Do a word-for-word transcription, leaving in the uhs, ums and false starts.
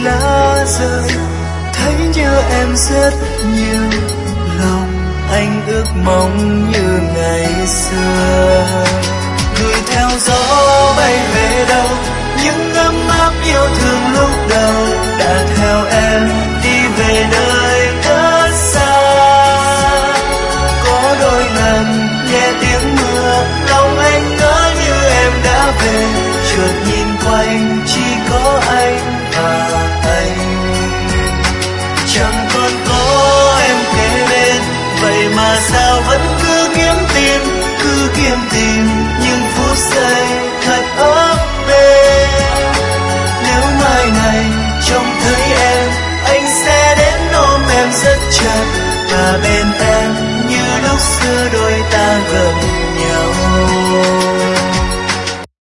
lá rơi, thấy nhớ em rất nhiều, lòng anh ước mong như ngày xưa. Gửi theo gió bay về đâu, những ấm áp yêu thương lúc đầu đã theo em đi về nơi rất xa. Có đôi lần nghe tiếng mưa, lòng anh ngỡ như em đã về, chợt nhìn quanh chỉ có